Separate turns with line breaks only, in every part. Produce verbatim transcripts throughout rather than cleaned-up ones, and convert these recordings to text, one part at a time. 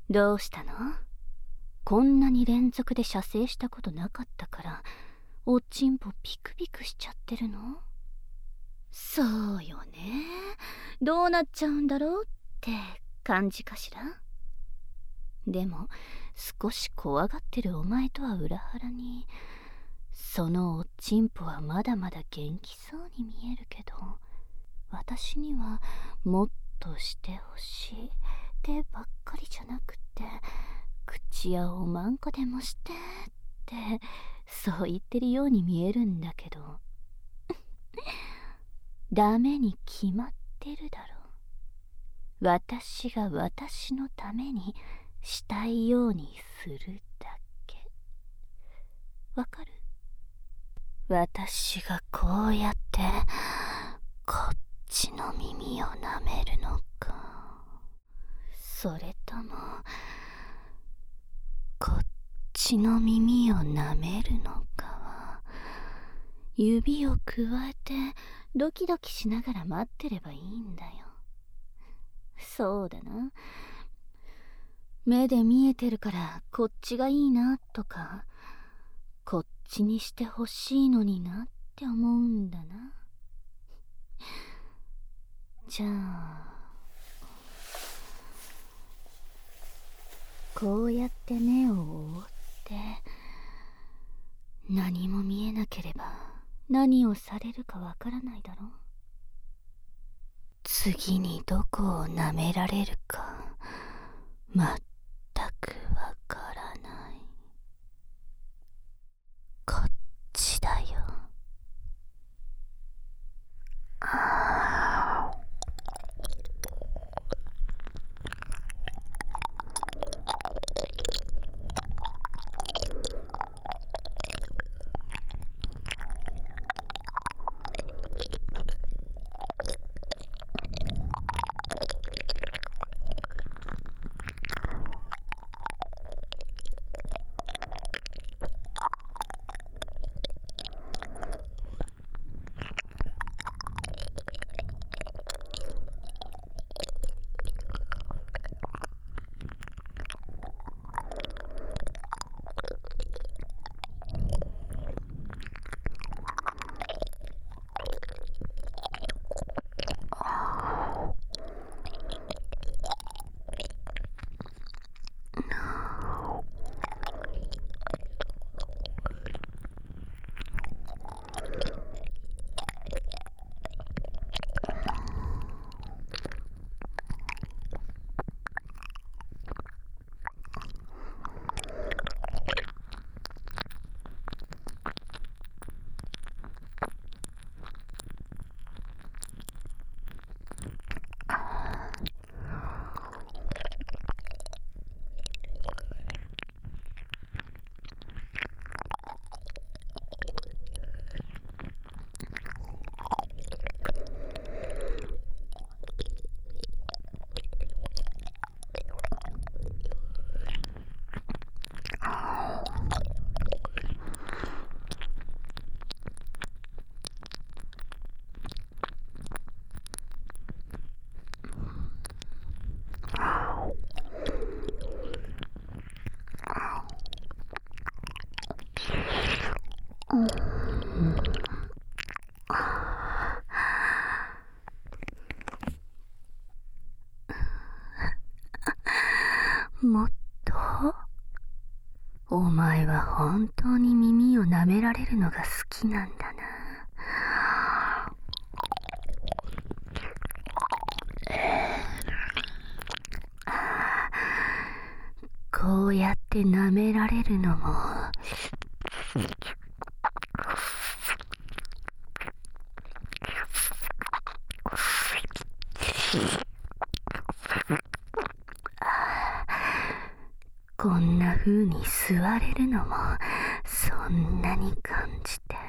どうしたの？こんなに連続で射精したことなかったから、おちんぽピクピクしちゃってるの？そうよね。どうなっちゃうんだろうって感じかしら。でも少し怖がってるお前とは裏腹に、そのおちんぽはまだまだ元気そうに見えるけど、私にはもっとしてほしいってばっかりじゃなくて、口やおまんこでもしてってそう言ってるように見えるんだけどダメに決まってるだろう。私が私のためにしたいようにするだけ。わかる？私がこうやってこっちの耳を舐めるのか、それともこっちの耳を舐めるのかは、指をくわえてドキドキしながら待ってればいいんだよ。そうだな。目で見えてるからこっちがいいなとか、こっちにしてほしいのになって思うんだな。じゃあこうやって目を覆って何も見えなければ何をされるかわからないだろう。次にどこを舐められるか全くわからない。こっちだよ。ああ。もっと？お前は本当に耳を舐められるのが好きなんだな。こうやって舐められるのもこんな風に座れるのもそんなに感じて、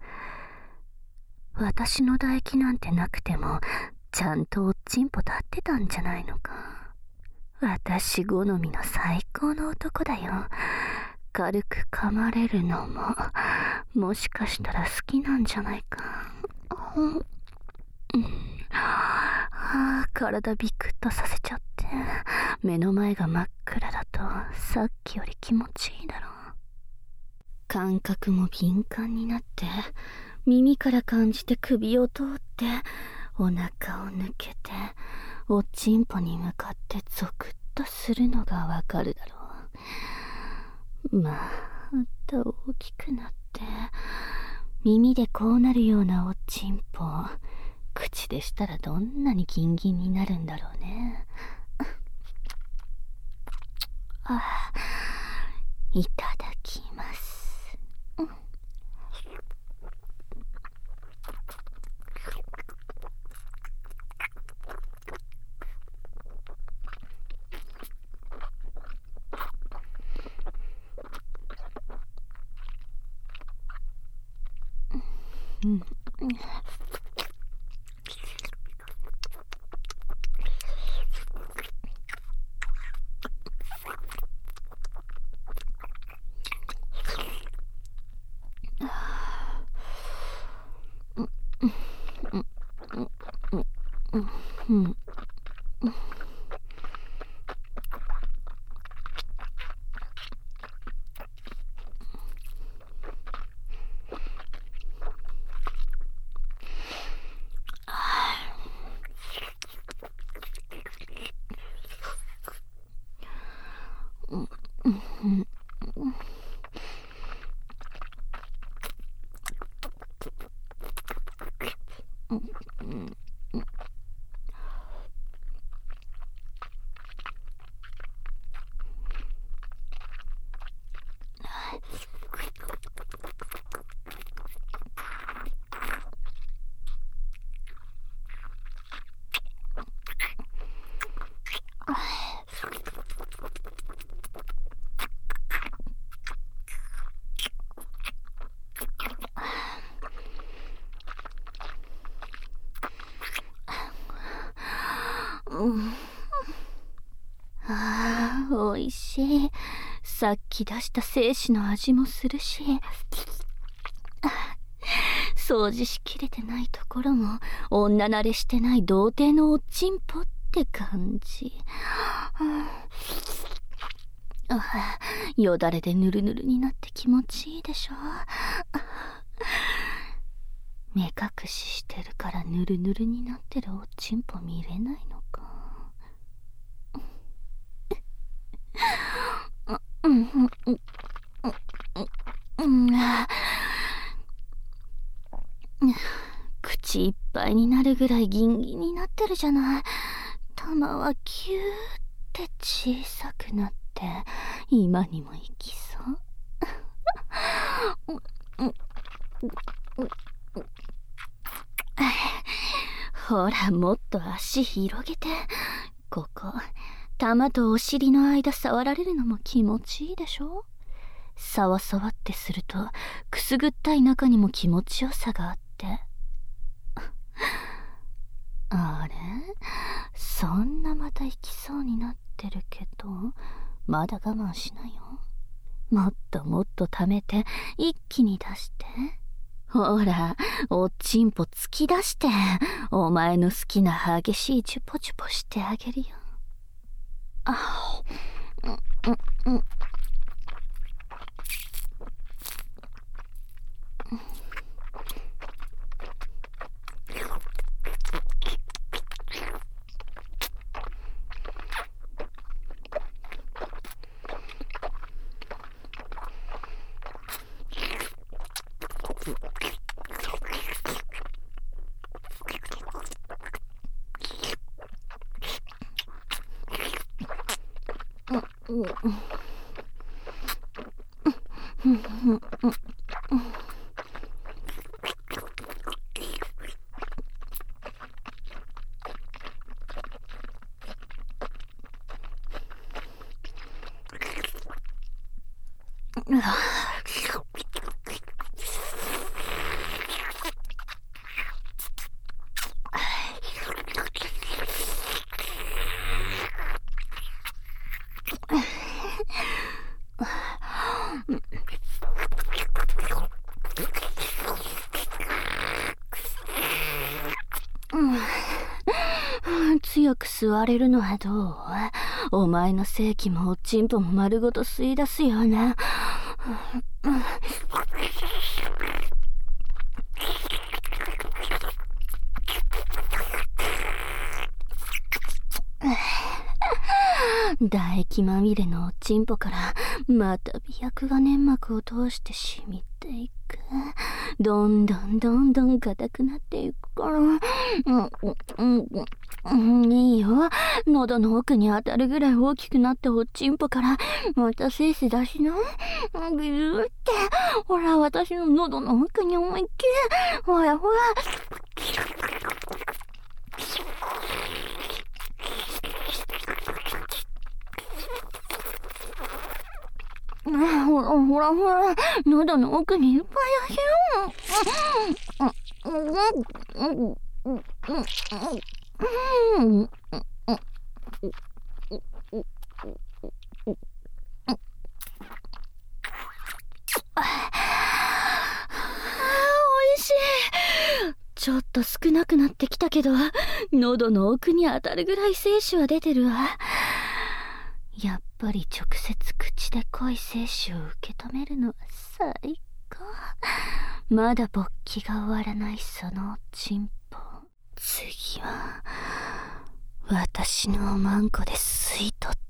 私の唾液なんてなくてもちゃんとおっちんぽ立ってたんじゃないのか。私好みの最高の男だよ。軽く噛まれるのももしかしたら好きなんじゃないか。うん、うん、ああ、体ビクッとさせちゃって目の前が真っ暗だとさっきより気持ちいいだろう。感覚も敏感になって耳から感じて首を通ってお腹を抜けておちんぽに向かってゾクッとするのがわかるだろう。また大きくなって耳でこうなるようなおちんぽ、口でしたらどんなにギンギンになるんだろうね。あ、いただきます。うん。うんああ、おいしい。さっき出した精子の味もするし、掃除しきれてないところも女慣れしてない童貞のおちんぽって感じ。ああ、よだれでヌルヌルになって気持ちいいでしょ。目隠ししてるからヌルヌルになってるおちんぽ見れないのか。口いっぱいになるぐらいギンギンになってるじゃない。玉はキューって小さくなって今にも行きそう。ほら、もっと足広げて。ここ玉とお尻の間触られるのも気持ちいいでしょ。さわさわってするとくすぐったい中にも気持ちよさがあって、あれ、そんなまた行きそうになってるけど、まだ我慢しないよ。もっともっと溜めて一気に出して。ほら、おっちんぽ突き出してお前の好きな激しいチュポチュポしてあげるよ。あ、うんうんうん。強く吸われるのはどう？ お前の性器もおちんぽも丸ごと吸い出すような。唾液まみれのおちんぽからまた美白が粘膜を通して染みていく。どんどんどんどん硬くなっていくから、うんうんうん、いいよ。喉の奥に当たるぐらい大きくなったおちんぽからまた精子出しな。ビューって、ほら私の喉の奥に思いっきり、ほらほら。ほらほらほら、喉の奥にいっぱい出しよ。ちょっと少なくなってきたけど、喉の奥に当たるぐらい精子は出てるわ。やっぱり直接口で濃い精子を受け止めるのは最高。まだ勃起が終わらないそのおちんぽ。次は私のおまんこで吸い取って